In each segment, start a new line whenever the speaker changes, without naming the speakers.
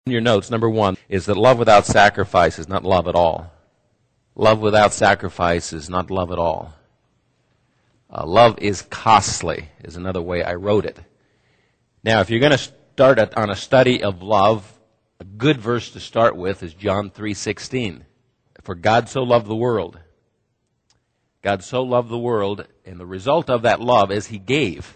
In your notes, number one is that love without sacrifice is not love at all. Love without sacrifice is not love at all. Love is costly is another way I wrote it. Now, if you're going to start on a study of love, a good verse to start with is John 3:16. For God so loved the world. God so loved the world, and the result of that love is He gave.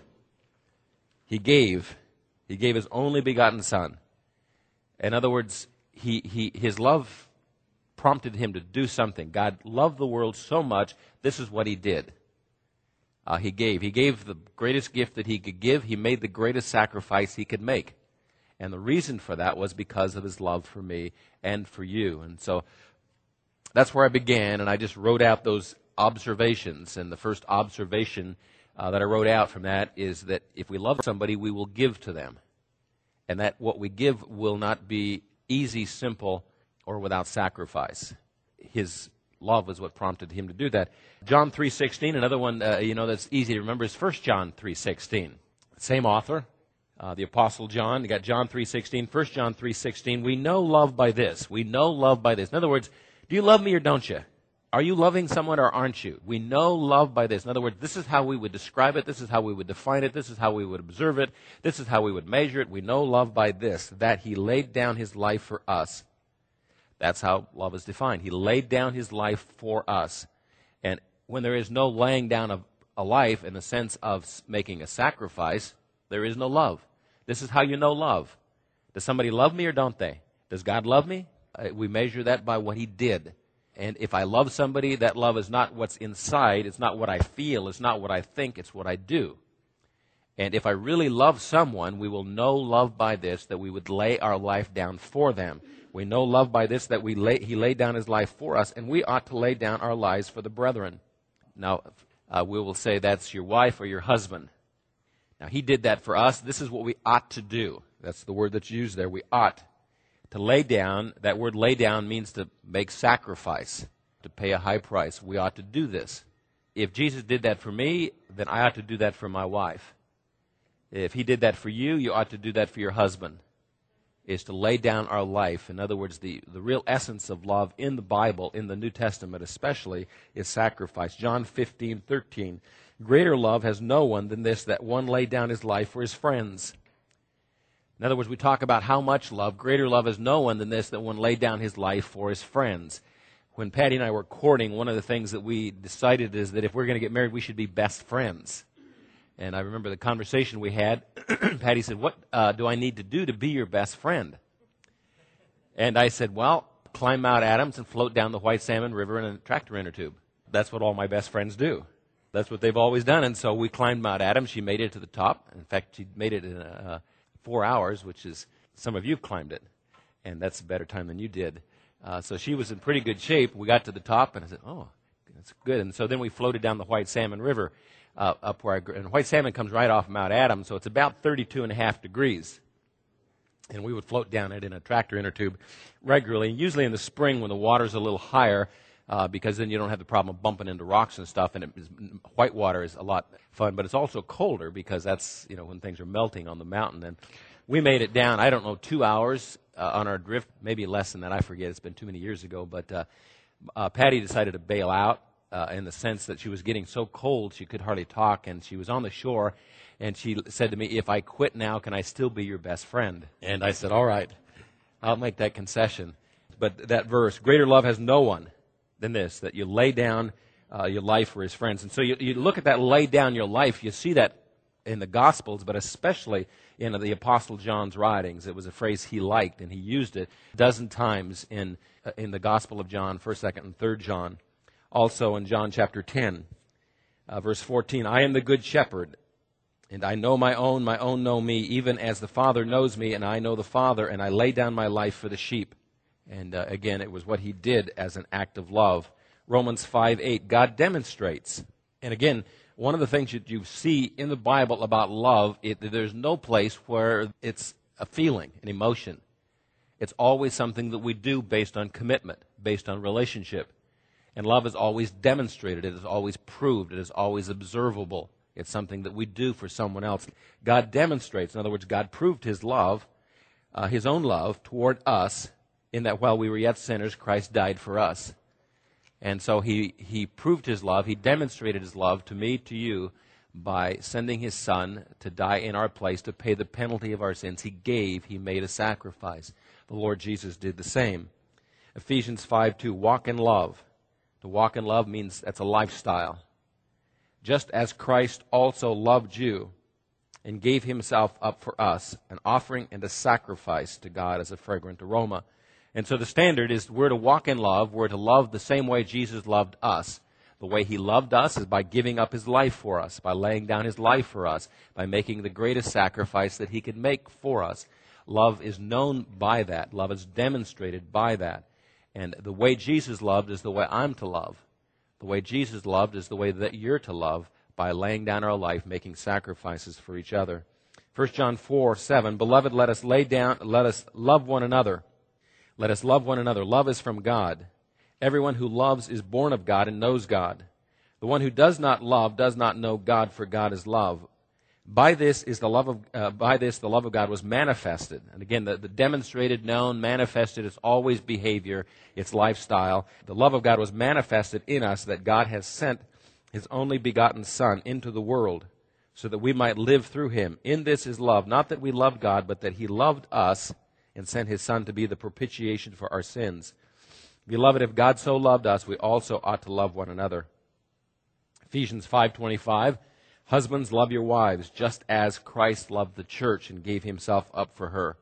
He gave His only begotten Son. In other words, His love prompted Him to do something. God loved the world so much, this is what He did. He gave. He gave the greatest gift that He could give. He made the greatest sacrifice He could make. And the reason for that was because of His love for me and for you. And so that's where I began, and I just wrote out those observations. And the first observation that I wrote out from that is that if we love somebody, we will give to them. And that what we give will not be easy, simple, or without sacrifice. His love is what prompted Him to do that. John 3:16, another one that's easy to remember is 1 John 3:16. Same author, the Apostle John. You got John 3:16, 1 John 3:16. We know love by this. We know love by this. In other words, do you love me or don't you? Are you loving someone or aren't you? We know love by this. In other words, this is how we would describe it. This is how we would define it. This is how we would observe it. This is how we would measure it. We know love by this, that He laid down His life for us. That's how love is defined. He laid down His life for us. And when there is no laying down of a life in the sense of making a sacrifice, there is no love. This is how you know love. Does somebody love me or don't they? Does God love me? We measure that by what He did. And if I love somebody, that love is not what's inside. It's not what I feel. It's not what I think. It's what I do. And if I really love someone, we will know love by this, that we would lay our life down for them. We know love by this, that He laid down His life for us, and we ought to lay down our lives for the brethren. Now, we will say that's your wife or your husband. Now, He did that for us. This is what we ought to do. That's the word that's used there. We ought to lay down. That word lay down means to make sacrifice, to pay a high price. We ought to do this. If Jesus did that for me, then I ought to do that for my wife. If He did that for you, you ought to do that for your husband. Is to lay down our life. In other words, the real essence of love in the Bible, in the New Testament especially, is sacrifice. John 15:13. Greater love has no one than this, that one lay down his life for his friends. In other words, we talk about how much love. Greater love has no one than this, that one laid down his life for his friends. When Patty and I were courting, one of the things that we decided is that if we're going to get married, we should be best friends. And I remember the conversation we had. Patty said, what do I need to do to be your best friend? And I said, well, climb Mount Adams and float down the White Salmon River in a tractor inner tube. That's what all my best friends do. That's what they've always done. And so we climbed Mount Adams. She made it to the top. In fact, she made it in 4 hours, which is, some of you have climbed it. And that's a better time than you did. So she was in pretty good shape. We got to the top, and I said, oh, that's good. And so then we floated down the White Salmon River up where and White Salmon comes right off Mount Adams, so it's about 32.5 degrees. And we would float down it in a tractor inner tube regularly, and usually in the spring when the water's a little higher, because then you don't have the problem of bumping into rocks and stuff, and white water is a lot fun, but it's also colder because that's, when things are melting on the mountain. And we made it down, 2 hours on our drift, maybe less than that, I forget, it's been too many years ago, but Patty decided to bail out in the sense that she was getting so cold she could hardly talk, and she was on the shore, and she said to me, if I quit now, can I still be your best friend? And I said, all right, I'll make that concession. But that verse, greater love has no one than this, that you lay down your life for his friends. And so you look at that lay down your life, you see that in the Gospels, but especially in the Apostle John's writings. It was a phrase he liked, and he used it a dozen times in the Gospel of John, 1st, 2nd, and 3rd John. Also in John chapter 10, verse 14, I am the good shepherd, and I know my own know me, even as the Father knows me, and I know the Father, and I lay down my life for the sheep. And again, it was what he did as an act of love. Romans 5:8, God demonstrates. And again, one of the things that you see in the Bible about love, there's no place where it's a feeling, an emotion. It's always something that we do based on commitment, based on relationship. And love is always demonstrated. It is always proved. It is always observable. It's something that we do for someone else. God demonstrates. In other words, God proved his love his own love toward us, in that while we were yet sinners, Christ died for us. And so he proved his love, he demonstrated his love to me, to you, by sending his Son to die in our place, to pay the penalty of our sins. He made a sacrifice. The Lord Jesus did the same. Ephesians 5:2, walk in love. To walk in love means that's a lifestyle. Just as Christ also loved you and gave himself up for us, an offering and a sacrifice to God as a fragrant aroma. And so the standard is we're to walk in love, we're to love the same way Jesus loved us. The way he loved us is by giving up his life for us, by laying down his life for us, by making the greatest sacrifice that he could make for us. Love is known by that. Love is demonstrated by that. And the way Jesus loved is the way I'm to love. The way Jesus loved is the way that you're to love, by laying down our life, making sacrifices for each other. 1 John 4:7, beloved, let us love one another. Let us love one another. Love is from God. Everyone who loves is born of God and knows God. The one who does not love does not know God, for God is love. By this the love of God was manifested. And again, the demonstrated, known, manifested, it's always behavior, it's lifestyle. The love of God was manifested in us, that God has sent his only begotten Son into the world, so that we might live through him. In this is love, not that we loved God, but that he loved us and sent his Son to be the propitiation for our sins. Beloved, if God so loved us, we also ought to love one another. Ephesians 5:25, husbands, love your wives, just as Christ loved the church and gave himself up for her.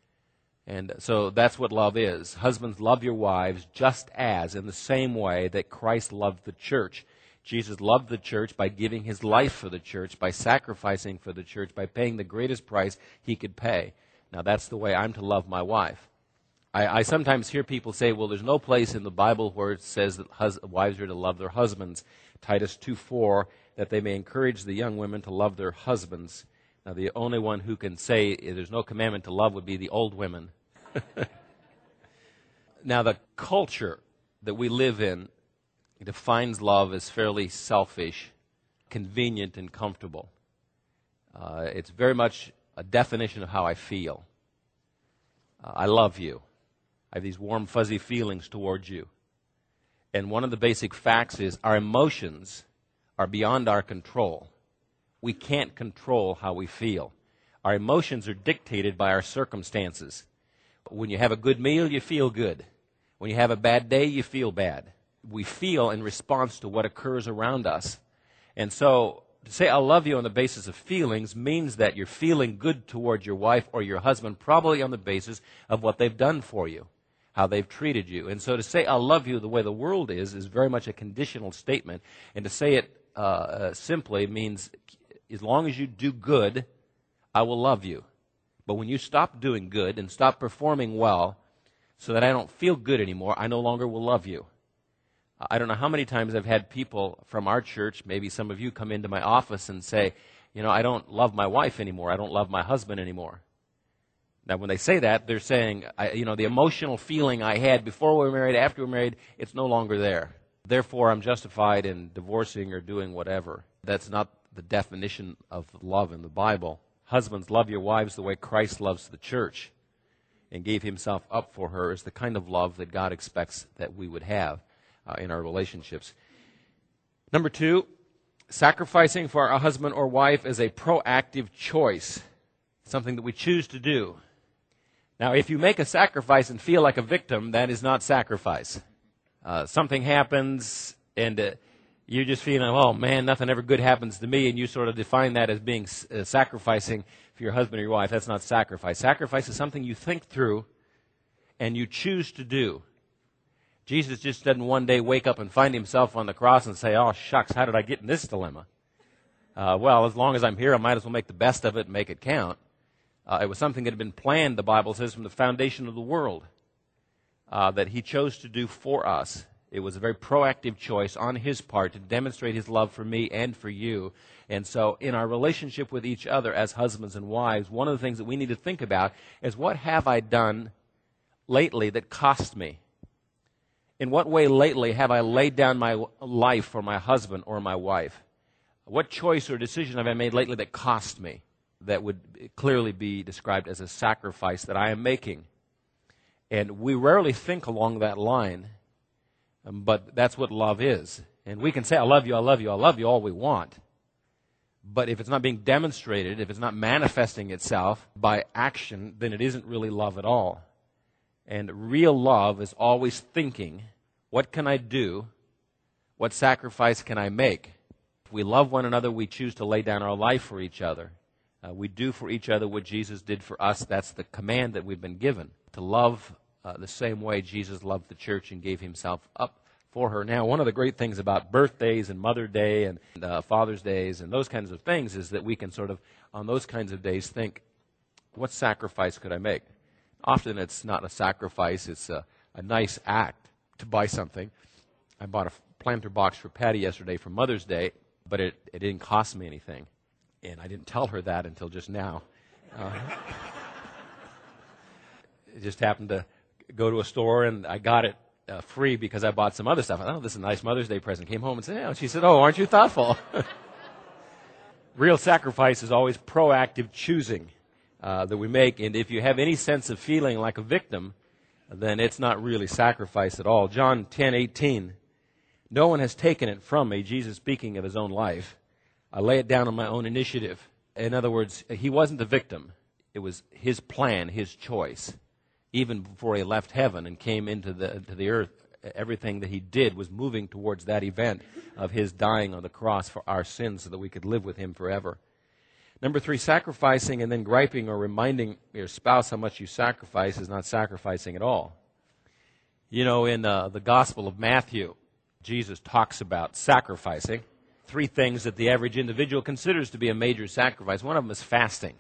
And so that's what love is. Husbands, love your wives just as, in the same way that Christ loved the church. Jesus loved the church by giving his life for the church, by sacrificing for the church, by paying the greatest price he could pay. Now that's the way I'm to love my wife. I sometimes hear people say, well, there's no place in the Bible where it says that wives are to love their husbands. Titus 2:4, that they may encourage the young women to love their husbands. Now the only one who can say there's no commandment to love would be the old women. Now the culture that we live in defines love as fairly selfish, convenient, and comfortable. It's very much a definition of how I feel. I love you. I have these warm, fuzzy feelings towards you. And one of the basic facts is our emotions are beyond our control. We can't control how we feel. Our emotions are dictated by our circumstances. When you have a good meal, you feel good. When you have a bad day, you feel bad. We feel in response to what occurs around us. And so to say I love you on the basis of feelings means that you're feeling good toward your wife or your husband, probably on the basis of what they've done for you, how they've treated you. And so to say I love you the way the world is very much a conditional statement. And to say it simply means as long as you do good, I will love you. But when you stop doing good and stop performing well so that I don't feel good anymore, I no longer will love you. I don't know how many times I've had people from our church, maybe some of you, come into my office and say, I don't love my wife anymore. I don't love my husband anymore. Now, when they say that, they're saying, the emotional feeling I had before we were married, after we were married, it's no longer there. Therefore, I'm justified in divorcing or doing whatever. That's not the definition of love in the Bible. Husbands, love your wives the way Christ loves the church and gave himself up for her, is the kind of love that God expects that we would have in our relationships. Number 2, sacrificing for our husband or wife is a proactive choice, something that we choose to do. Now, if you make a sacrifice and feel like a victim, that is not sacrifice. Something happens and you're just feeling, oh man, nothing ever good happens to me, and you sort of define that as being sacrificing for your husband or your wife. That's not sacrifice. Sacrifice is something you think through and you choose to do. Jesus just doesn't one day wake up and find himself on the cross and say, oh, shucks, how did I get in this dilemma? Well, as long as I'm here, I might as well make the best of it and make it count. It was something that had been planned, the Bible says, from the foundation of the world, that he chose to do for us. It was a very proactive choice on his part to demonstrate his love for me and for you. And so in our relationship with each other as husbands and wives, one of the things that we need to think about is, what have I done lately that cost me? In what way lately have I laid down my life for my husband or my wife? What choice or decision have I made lately that cost me? that would clearly be described as a sacrifice that I am making. And we rarely think along that line, but that's what love is. And we can say, I love you, I love you, I love you all we want. But if it's not being demonstrated, if it's not manifesting itself by action, then it isn't really love at all. And real love is always thinking, what can I do? What sacrifice can I make? If we love one another, we choose to lay down our life for each other. We do for each other what Jesus did for us. That's the command that we've been given, to love the same way Jesus loved the church and gave himself up for her. Now, one of the great things about birthdays and Mother's Day and Father's Days and those kinds of things is that we can sort of, on those kinds of days, think, what sacrifice could I make? Often it's not a sacrifice, it's a nice act to buy something. I bought a planter box for Patty yesterday for Mother's Day, but it didn't cost me anything. And I didn't tell her that until just now. It just happened to go to a store, and I got it free because I bought some other stuff. I thought, oh, this is a nice Mother's Day present. Came home and said, yeah. She said, oh, aren't you thoughtful? Real sacrifice is always proactive choosing that we make. And if you have any sense of feeling like a victim, then it's not really sacrifice at all. John 10:18, no one has taken it from me, Jesus speaking of his own life. I lay it down on my own initiative. In other words, he wasn't the victim. It was his plan, his choice. Even before he left heaven and came into the earth, everything that he did was moving towards that event of his dying on the cross for our sins so that we could live with him forever. Number 3, sacrificing and then griping or reminding your spouse how much you sacrifice is not sacrificing at all. You know, in the Gospel of Matthew, Jesus talks about sacrificing. 3 things that the average individual considers to be a major sacrifice. One of them is fasting.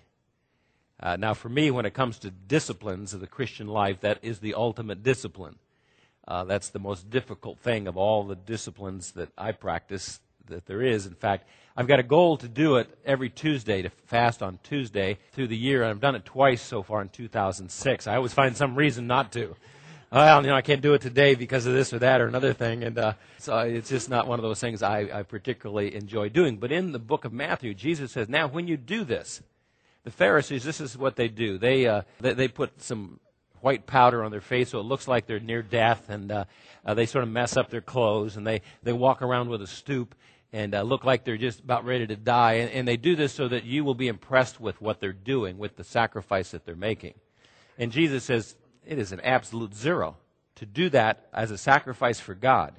Now, for me, when it comes to disciplines of the Christian life, that is the ultimate discipline. That's the most difficult thing of all the disciplines that I practice that there is. In fact, I've got a goal to do it every Tuesday, to fast on Tuesday through the year. And I've done it twice so far in 2006. I always find some reason not to. Well, I can't do it today because of this or that or another thing. And so it's just not one of those things I particularly enjoy doing. But in the book of Matthew, Jesus says, now when you do this, the Pharisees, this is what they do. They put some white powder on their face so it looks like they're near death, and they sort of mess up their clothes, and they walk around with a stoop and look like they're just about ready to die. And they do this so that you will be impressed with what they're doing, with the sacrifice that they're making. And Jesus says it is an absolute zero to do that as a sacrifice for God.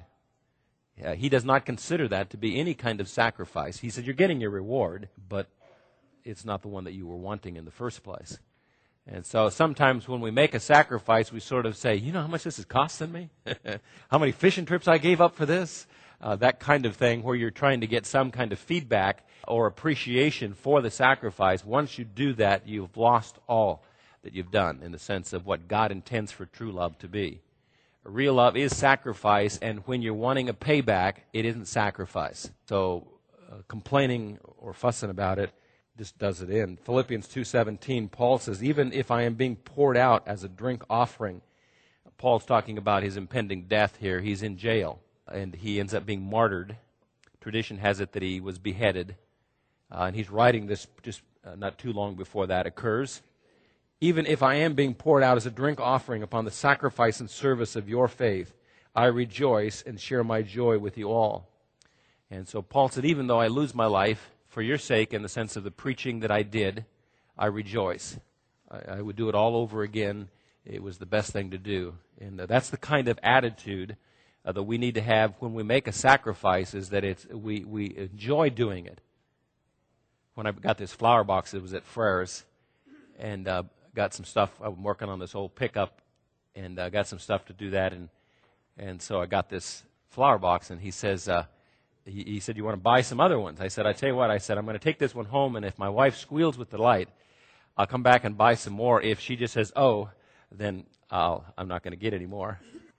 He does not consider that to be any kind of sacrifice. He said, you're getting your reward, but it's not the one that you were wanting in the first place. And so sometimes when we make a sacrifice, we sort of say, you know how much this is costing me? How many fishing trips I gave up for this? That kind of thing, where you're trying to get some kind of feedback or appreciation for the sacrifice. Once you do that, you've lost all that you've done in the sense of what God intends for true love to be. Real love is sacrifice, and when you're wanting a payback, it isn't sacrifice. So complaining or fussing about it just does it in. Philippians 2:17, Paul says, even if I am being poured out as a drink offering, Paul's talking about his impending death here. He's in jail, and he ends up being martyred. Tradition has it that he was beheaded, and he's writing this just not too long before that occurs. Even if I am being poured out as a drink offering upon the sacrifice and service of your faith, I rejoice and share my joy with you all. And so Paul said, even though I lose my life for your sake, in the sense of the preaching that I did, I rejoice. I would do it all over again. It was the best thing to do. And that's the kind of attitude that we need to have when we make a sacrifice, is that we enjoy doing it. When I got this flower box, it was at Frere's, and got some stuff. I'm working on this old pickup, and got some stuff to do that, and so I got this flower box, and he says, he said, you want to buy some other ones? I said, I tell you what, I said, I'm going to take this one home, and if my wife squeals with delight, I'll come back and buy some more. If she just says, oh, then I'm not going to get any more.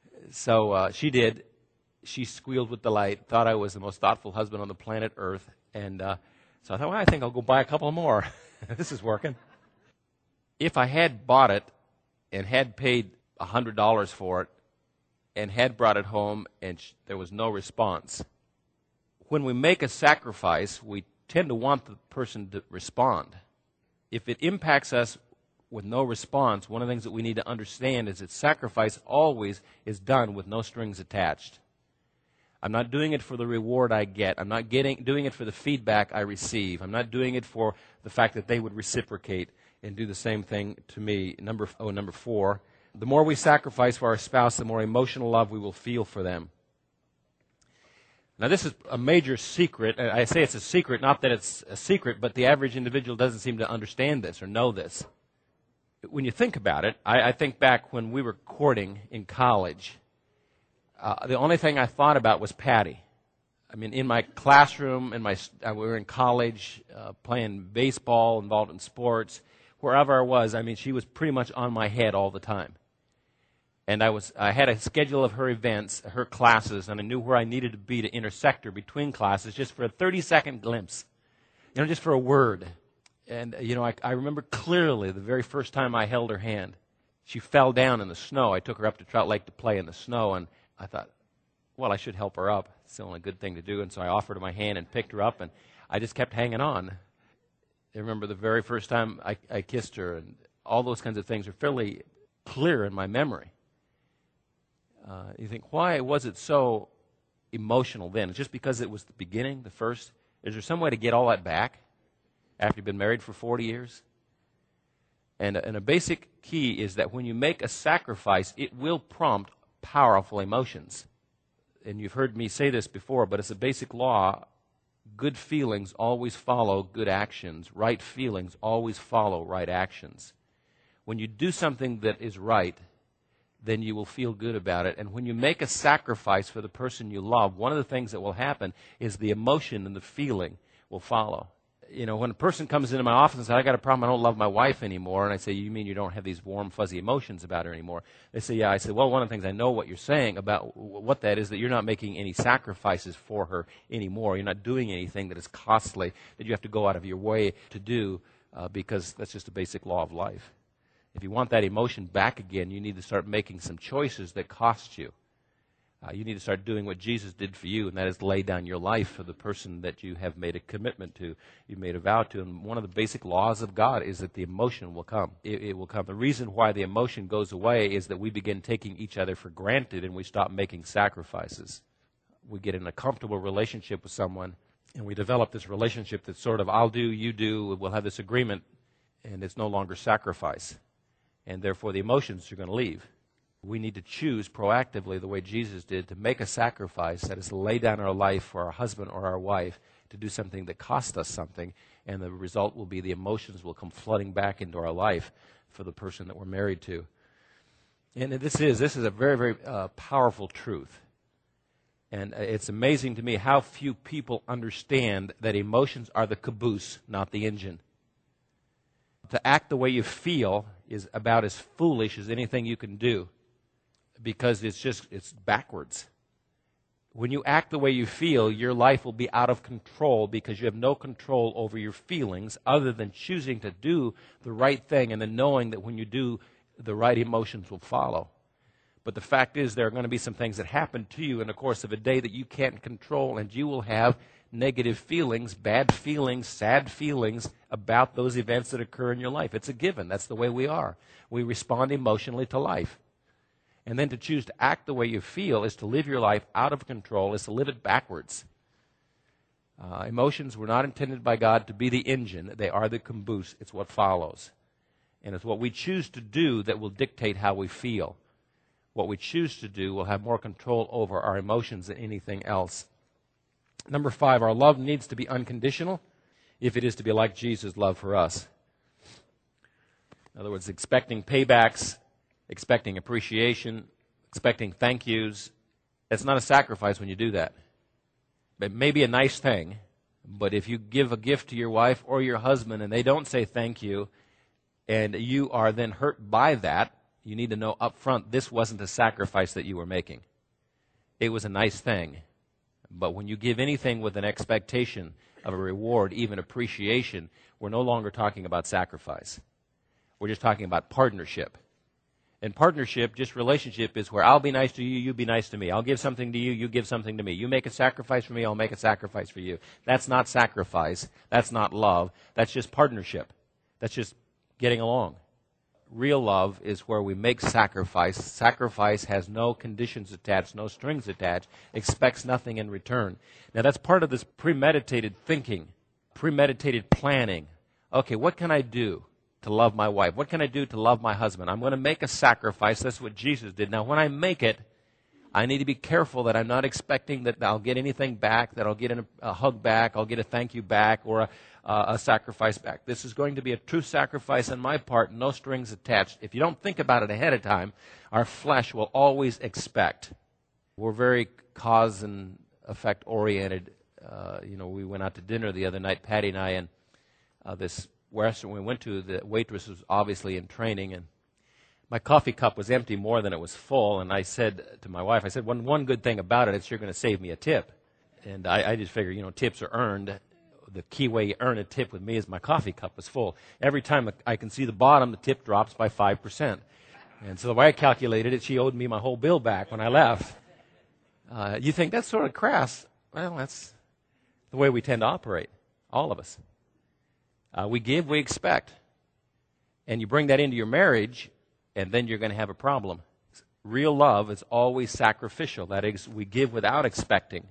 So she did. She squealed with delight, thought I was the most thoughtful husband on the planet Earth, and so I thought, well, I think I'll go buy a couple more. This is working. If I had bought it and had paid $100 for it and had brought it home and there was no response, when we make a sacrifice, we tend to want the person to respond. if it impacts us with no response, one of the things that we need to understand is that sacrifice always is done with no strings attached. I'm not doing it for the reward I get. I'm not doing it for the feedback I receive. I'm not doing it for the fact that they would reciprocate and do the same thing to me. Number 4, the more we sacrifice for our spouse, the more emotional love we will feel for them. Now, this is a major secret. I say it's a secret, not that it's a secret, but the average individual doesn't seem to understand this or know this. When you think about it, I think back when we were courting in college. The only thing I thought about was Patty. I mean, in my classroom, we were in college, playing baseball, involved in sports, wherever I was. I mean, she was pretty much on my head all the time. And I had a schedule of her events, her classes, and I knew where I needed to be to intersect her between classes just for a 30-second glimpse, just for a word. And, I remember clearly the very first time I held her hand. She fell down in the snow. I took her up to Trout Lake to play in the snow, and I thought, well, I should help her up. It's the only good thing to do. And so I offered her my hand and picked her up, and I just kept hanging on. I remember the very first time I kissed her, and all those kinds of things are fairly clear in my memory. You think, why was it so emotional then? Just because it was the beginning, the first? Is there some way to get all that back after you've been married for 40 years? And a basic key is that when you make a sacrifice, it will prompt powerful emotions. And you've heard me say this before, but it's a basic law. Good feelings always follow good actions. Right feelings always follow right actions. When you do something that is right, then you will feel good about it. And when you make a sacrifice for the person you love, one of the things that will happen is the emotion and the feeling will follow. When a person comes into my office and says, I got a problem, I don't love my wife anymore, and I say, you mean you don't have these warm, fuzzy emotions about her anymore? They say, yeah. I say, well, one of the things I know what you're saying about what that is, that you're not making any sacrifices for her anymore. You're not doing anything that is costly, that you have to go out of your way to do, because that's just a basic law of life. If you want that emotion back again, you need to start making some choices that cost you. You need to start doing what Jesus did for you, and that is lay down your life for the person that you have made a commitment to, you made a vow to. And one of the basic laws of God is that the emotion will come. It will come. The reason why the emotion goes away is that we begin taking each other for granted and we stop making sacrifices. We get in a comfortable relationship with someone, and we develop this relationship that's sort of, I'll do, you do, we'll have this agreement, and it's no longer sacrifice. And therefore the emotions are going to leave. We need to choose proactively, the way Jesus did, to make a sacrifice, that is to lay down our life for our husband or our wife, to do something that cost us something, and the result will be the emotions will come flooding back into our life for the person that we're married to. And this is a very, very powerful truth. And it's amazing to me how few people understand that emotions are the caboose, not the engine. To act the way you feel is about as foolish as anything you can do, because it's backwards. When you act the way you feel, your life will be out of control because you have no control over your feelings other than choosing to do the right thing and then knowing that when you do, the right emotions will follow. But the fact is, there are going to be some things that happen to you in the course of a day that you can't control, and you will have negative feelings, bad feelings, sad feelings about those events that occur in your life. It's a given. That's the way we are. We respond emotionally to life. And then to choose to act the way you feel is to live your life out of control, is to live it backwards. Emotions were not intended by God to be the engine. They are the caboose. It's what follows. And it's what we choose to do that will dictate how we feel. What we choose to do will have more control over our emotions than anything else. Number 5, our love needs to be unconditional if it is to be like Jesus' love for us. In other words, expecting paybacks, expecting appreciation, expecting thank yous. It's not a sacrifice when you do that. It may be a nice thing, but if you give a gift to your wife or your husband and they don't say thank you, and you are then hurt by that, you need to know up front, this wasn't a sacrifice that you were making. It was a nice thing. But when you give anything with an expectation of a reward, even appreciation, we're no longer talking about sacrifice. We're just talking about partnership. And partnership, just relationship, is where I'll be nice to you, you be nice to me. I'll give something to you, you give something to me. You make a sacrifice for me, I'll make a sacrifice for you. That's not sacrifice. That's not love. That's just partnership. That's just getting along. Real love is where we make sacrifice. Sacrifice has no conditions attached, no strings attached, expects nothing in return. Now that's part of this premeditated thinking, premeditated planning. Okay, what can I do to love my wife? What can I do to love my husband? I'm going to make a sacrifice. That's what Jesus did. Now when I make it, I need to be careful that I'm not expecting that I'll get anything back, that I'll get a hug back, I'll get a thank you back, or a sacrifice back. This is going to be a true sacrifice on my part, no strings attached. If you don't think about it ahead of time, our flesh will always expect. We're very cause and effect oriented. We went out to dinner the other night, Patty and I, and this restaurant we went to, the waitress was obviously in training, and my coffee cup was empty more than it was full, and I said to my wife, I said, one good thing about it, it's you're going to save me a tip. And I just figure, tips are earned. The key way you earn a tip with me is my coffee cup is full. Every time I can see the bottom, the tip drops by 5%. And so the way I calculated it, she owed me my whole bill back when I left. You think that's sort of crass. Well, that's the way we tend to operate, all of us. We give, we expect. And you bring that into your marriage, and then you're going to have a problem. Real love is always sacrificial. That is, we give without expecting.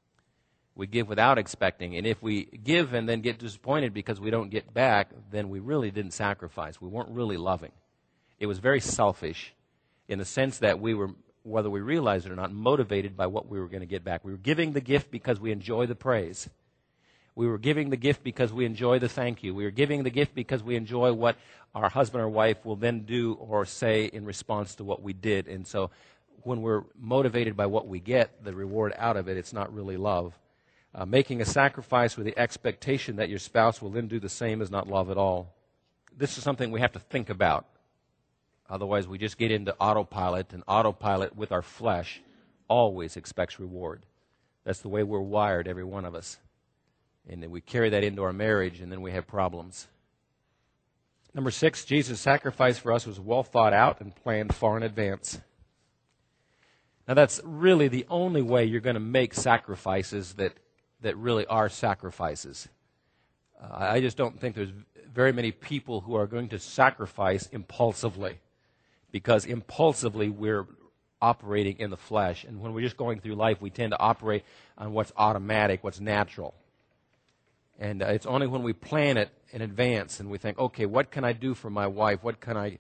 We give without expecting. And if we give and then get disappointed because we don't get back, then we really didn't sacrifice. We weren't really loving. It was very selfish in the sense that we were, whether we realized it or not, motivated by what we were going to get back. We were giving the gift because we enjoy the praise. We were giving the gift because we enjoy the thank you. We were giving the gift because we enjoy what our husband or wife will then do or say in response to what we did. And so when we're motivated by what we get, the reward out of it, it's not really love. Making a sacrifice with the expectation that your spouse will then do the same is not love at all. This is something we have to think about. Otherwise, we just get into autopilot, and autopilot with our flesh always expects reward. That's the way we're wired, every one of us. And then we carry that into our marriage, and then we have problems. Number 6, Jesus' sacrifice for us was well thought out and planned far in advance. Now, that's really the only way you're going to make sacrifices that really are sacrifices. I just don't think there's very many people who are going to sacrifice impulsively, because impulsively we're operating in the flesh. And when we're just going through life, we tend to operate on what's automatic, what's natural. And it's only when we plan it in advance and we think, okay, what can I do for my wife? What can I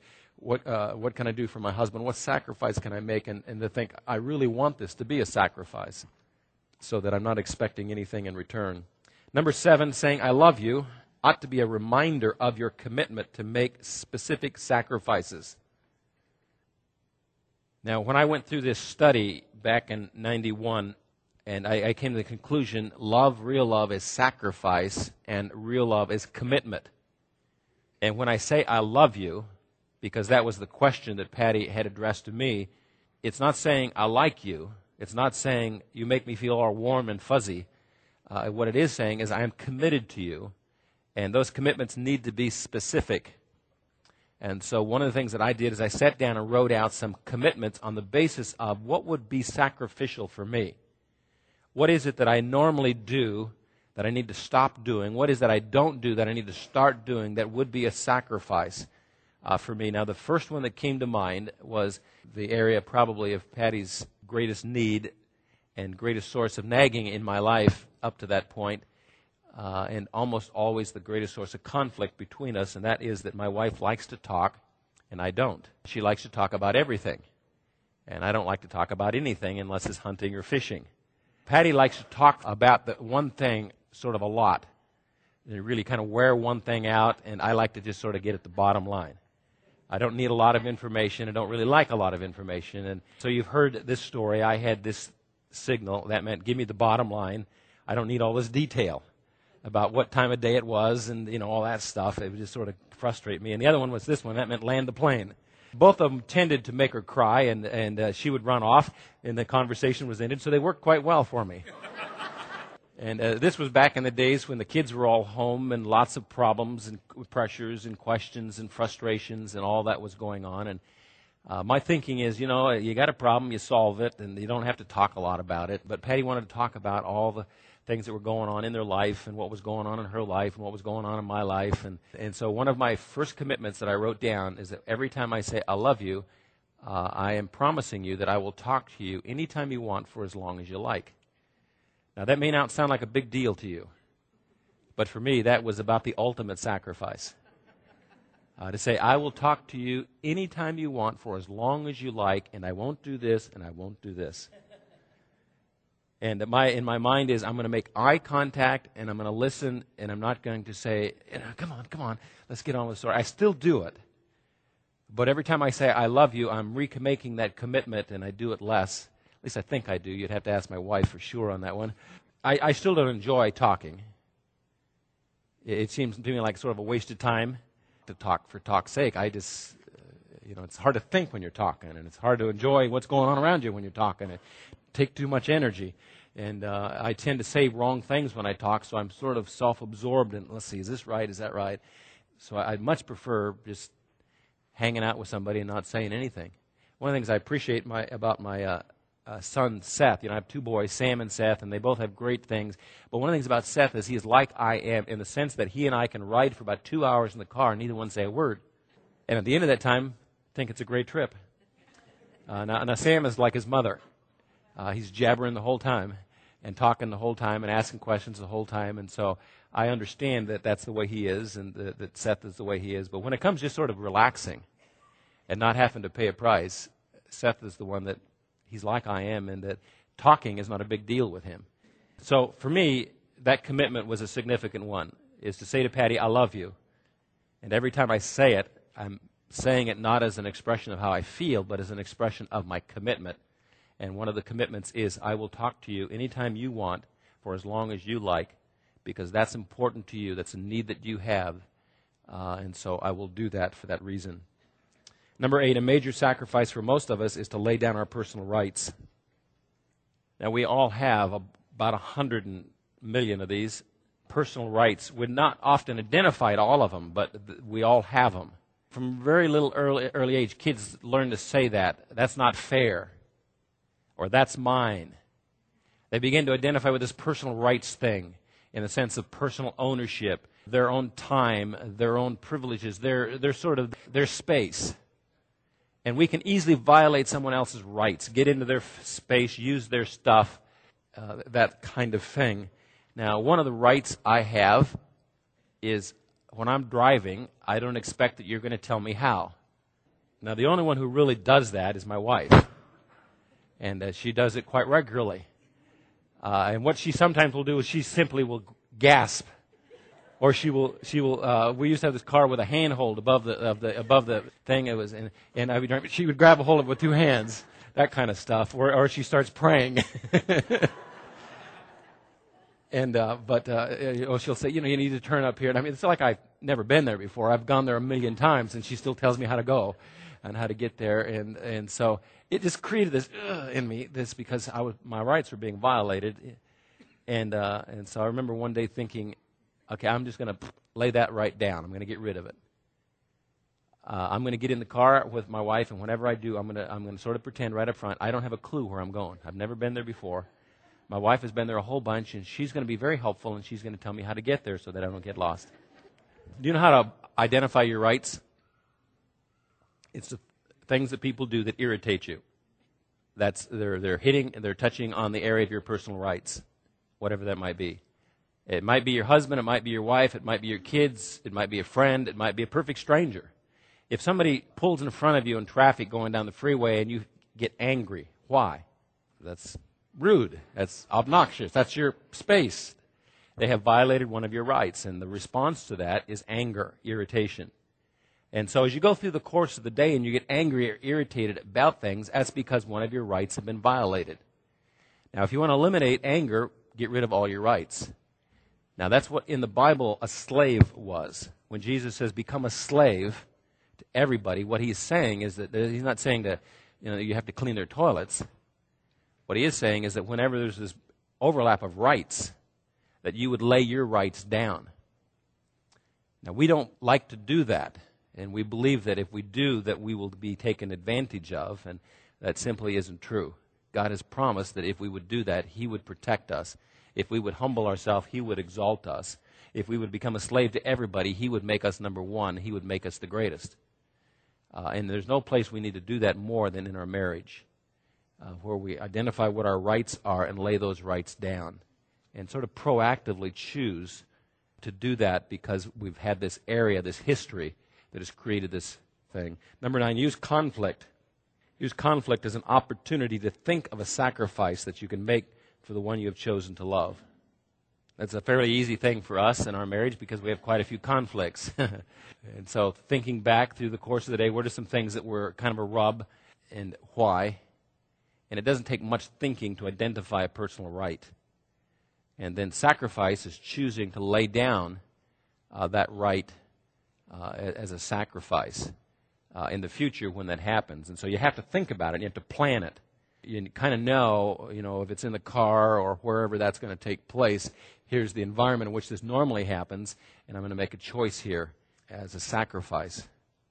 do for my husband? What sacrifice can I make? And to think, I really want this to be a sacrifice, so that I'm not expecting anything in return. Number 7, saying I love you ought to be a reminder of your commitment to make specific sacrifices. Now, when I went through this study back in 91, and I came to the conclusion, real love is sacrifice, and real love is commitment. And when I say I love you, because that was the question that Patty had addressed to me, it's not saying I like you. It's not saying you make me feel all warm and fuzzy. What it is saying is I am committed to you, and those commitments need to be specific. And so one of the things that I did is I sat down and wrote out some commitments on the basis of what would be sacrificial for me. What is it that I normally do that I need to stop doing? What is that I don't do that I need to start doing that would be a sacrifice for me? Now, the first one that came to mind was the area probably of Patty's greatest need and greatest source of nagging in my life up to that point, and almost always the greatest source of conflict between us, and that is that my wife likes to talk and I don't. She likes to talk about everything, and I don't like to talk about anything unless it's hunting or fishing. Patty likes to talk about the one thing sort of a lot, and really kind of wear one thing out, and I like to just sort of get at the bottom line. I don't need a lot of information. I don't really like a lot of information. And so you've heard this story. I had this signal that meant give me the bottom line. I don't need all this detail about what time of day it was and all that stuff. It would just sort of frustrate me. And the other one was this one. That meant land the plane. Both of them tended to make her cry, and she would run off, and the conversation was ended. So they worked quite well for me. And this was back in the days when the kids were all home and lots of problems and pressures and questions and frustrations and all that was going on. And my thinking is, you got a problem, you solve it, and you don't have to talk a lot about it. But Patty wanted to talk about all things that were going on in their life and what was going on in her life and what was going on in my life. And so one of my first commitments that I wrote down is that every time I say I love you, I am promising you that I will talk to you anytime you want for as long as you like. Now, that may not sound like a big deal to you, but for me, that was about the ultimate sacrifice. To say, I will talk to you anytime you want for as long as you like, and I won't do this, and I won't do this. And in my mind is, I'm going to make eye contact, and I'm going to listen, and I'm not going to say, come on, let's get on with the story. I still do it. But every time I say, I love you, I'm remaking that commitment, and I do it less. At least I think I do. You'd have to ask my wife for sure on that one. I still don't enjoy talking. It seems to me like sort of a wasted time to talk for talk's sake. I just, it's hard to think when you're talking, and it's hard to enjoy what's going on around you when you're talking. It takes too much energy. And I tend to say wrong things when I talk, so I'm sort of self-absorbed, and let's see, is this right, is that right? So I'd much prefer just hanging out with somebody and not saying anything. One of the things I appreciate about my son, Seth, I have two boys, Sam and Seth, and they both have great things. But one of the things about Seth is he is like I am in the sense that he and I can ride for about 2 hours in the car and neither one say a word. And at the end of that time, think it's a great trip. Now Sam is like his mother. He's jabbering the whole time and talking the whole time and asking questions the whole time. And so I understand that that's the way he is and that Seth is the way he is. But when it comes just sort of relaxing and not having to pay a price, Seth is the one that he's like I am, and that talking is not a big deal with him. So for me, that commitment was a significant one, is to say to Patty, I love you. And every time I say it, I'm saying it not as an expression of how I feel, but as an expression of my commitment. And one of the commitments is I will talk to you anytime you want for as long as you like, because that's important to you. That's a need that you have. And so I will do that for that reason. Number 8, a major sacrifice for most of us is to lay down our personal rights. Now, we all have about 100 million of these personal rights. We're not often identified all of them, but we all have them. From very little early age, kids learn to say that. That's not fair. Or that's mine. They begin to identify with this personal rights thing in the sense of personal ownership, their own time, their own privileges, their space. And we can easily violate someone else's rights, get into their space, use their stuff, that kind of thing. Now, one of the rights I have is when I'm driving, I don't expect that you're going to tell me how. Now, the only one who really does that is my wife. And she does it quite regularly. And what she sometimes will do is she simply will gasp. Or she will. We used to have this car with a handhold above the thing. It was, and I'd be driving. She would grab a hold of it with two hands, that kind of stuff. Or she starts praying. But she'll say, you need to turn up here. And I mean, it's like I've never been there before. I've gone there 1,000,000 times, and she still tells me how to go and how to get there. And so it just created this in me, because my rights were being violated. And so I remember one day thinking, okay, I'm just going to lay that right down. I'm going to get rid of it. I'm going to get in the car with my wife, and whenever I do, I'm going to sort of pretend right up front I don't have a clue where I'm going. I've never been there before. My wife has been there a whole bunch, and she's going to be very helpful, and she's going to tell me how to get there so that I don't get lost. Do you know how to identify your rights? It's the things that people do that irritate you. They're touching on the area of your personal rights, whatever that might be. It might be your husband, it might be your wife, it might be your kids, it might be a friend, it might be a perfect stranger. If somebody pulls in front of you in traffic going down the freeway and you get angry, why? That's rude, that's obnoxious, that's your space. They have violated one of your rights, and the response to that is anger, irritation. And so as you go through the course of the day and you get angry or irritated about things, that's because one of your rights have been violated. Now, if you want to eliminate anger, get rid of all your rights. Now, that's what in the Bible a slave was. When Jesus says become a slave to everybody, what he's saying is that he's not saying that you have to clean their toilets. What he is saying is that whenever there's this overlap of rights, that you would lay your rights down. Now, we don't like to do that, and we believe that if we do, that we will be taken advantage of, and that simply isn't true. God has promised that if we would do that, he would protect us. If we would humble ourselves, He would exalt us. If we would become a slave to everybody, He would make us number one. He would make us the greatest. And there's no place we need to do that more than in our marriage, where we identify what our rights are and lay those rights down and sort of proactively choose to do that because we've had this area, this history that has created this thing. Number 9, use conflict. Use conflict as an opportunity to think of a sacrifice that you can make for the one you have chosen to love. That's a fairly easy thing for us in our marriage because we have quite a few conflicts. And so thinking back through the course of the day, what are some things that were kind of a rub and why? And it doesn't take much thinking to identify a personal right. And then sacrifice is choosing to lay down that right as a sacrifice in the future when that happens. And so you have to think about it. You have to plan it. You kind of know, if it's in the car or wherever that's going to take place, here's the environment in which this normally happens, and I'm going to make a choice here as a sacrifice.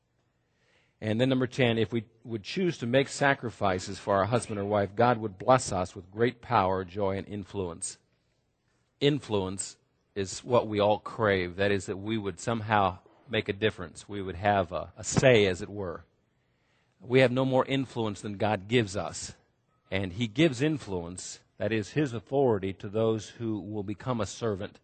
And then number 10, if we would choose to make sacrifices for our husband or wife, God would bless us with great power, joy, and influence. Influence is what we all crave. That is, that we would somehow make a difference. We would have a say, as it were. We have no more influence than God gives us. And He gives influence, that is His authority, to those who will become a servant,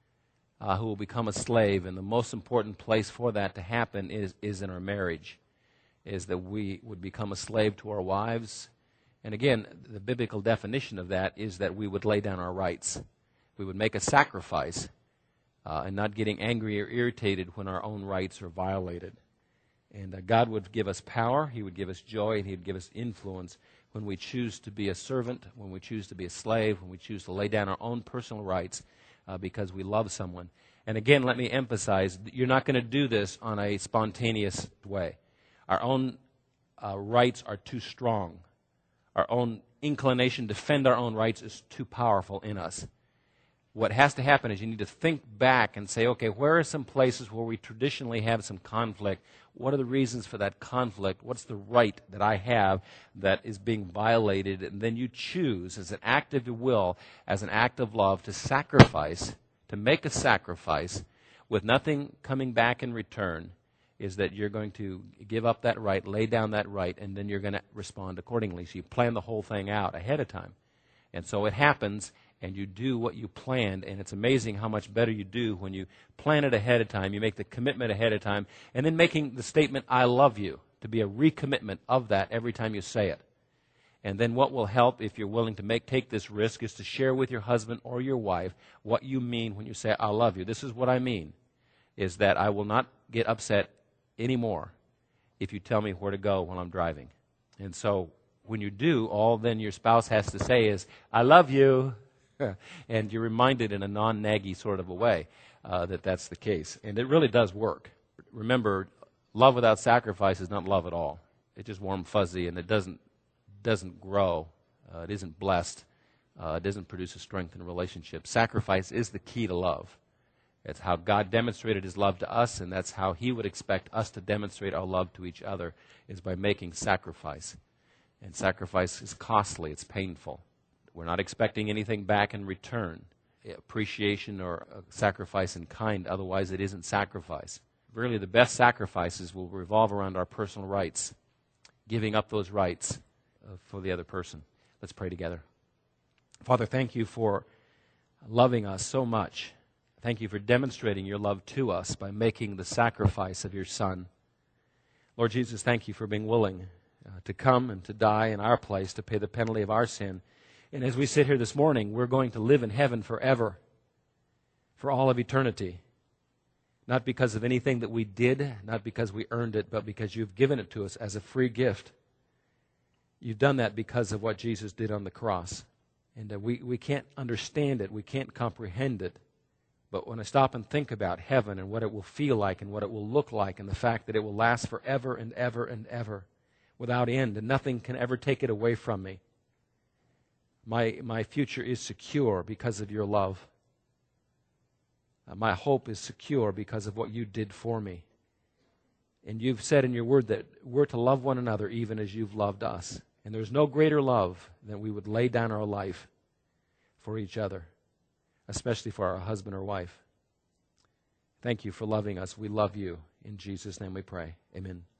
who will become a slave. And the most important place for that to happen is in our marriage, is that we would become a slave to our wives. And again, the biblical definition of that is that we would lay down our rights. We would make a sacrifice and not getting angry or irritated when our own rights are violated. And God would give us power, He would give us joy, and He would give us influence when we choose to be a servant, when we choose to be a slave, when we choose to lay down our own personal rights because we love someone. And again, let me emphasize, you're not going to do this on a spontaneous way. Our own rights are too strong. Our own inclination to defend our own rights is too powerful in us. What has to happen is you need to think back and say, okay, where are some places where we traditionally have some conflict? What are the reasons for that conflict? What's the right that I have that is being violated? And then you choose as an act of your will, as an act of love, to sacrifice, to make a sacrifice with nothing coming back in return, is that you're going to give up that right, lay down that right, and then you're going to respond accordingly. So you plan the whole thing out ahead of time. And so it happens, and you do what you planned, and it's amazing how much better you do when you plan it ahead of time, you make the commitment ahead of time, and then making the statement, I love you, to be a recommitment of that every time you say it. And then what will help, if you're willing to take this risk, is to share with your husband or your wife what you mean when you say, I love you. This is what I mean, is that I will not get upset anymore if you tell me where to go while I'm driving. And so when you do, all then your spouse has to say is, I love you. And you're reminded in a non-naggy sort of a way that that's the case. And it really does work. Remember, love without sacrifice is not love at all. It's just warm, fuzzy, and it doesn't grow. It isn't blessed. It doesn't produce a strength in a relationship. Sacrifice is the key to love. It's how God demonstrated His love to us, and that's how He would expect us to demonstrate our love to each other, is by making sacrifice. And sacrifice is costly. It's painful. We're not expecting anything back in return, appreciation or sacrifice in kind. Otherwise, it isn't sacrifice. Really, the best sacrifices will revolve around our personal rights, giving up those rights for the other person. Let's pray together. Father, thank you for loving us so much. Thank you for demonstrating your love to us by making the sacrifice of your Son. Lord Jesus, thank you for being willing to come and to die in our place to pay the penalty of our sin. And as we sit here this morning, we're going to live in heaven forever, for all of eternity. Not because of anything that we did, not because we earned it, but because you've given it to us as a free gift. You've done that because of what Jesus did on the cross. And we can't understand it, we can't comprehend it. But when I stop and think about heaven and what it will feel like and what it will look like and the fact that it will last forever and ever and ever without end and nothing can ever take it away from me, my future is secure because of your love. My hope is secure because of what you did for me. And you've said in your word that we're to love one another even as you've loved us. And there's no greater love than we would lay down our life for each other. especially for our husband or wife. Thank you for loving us. We love you. In Jesus' name we pray. Amen.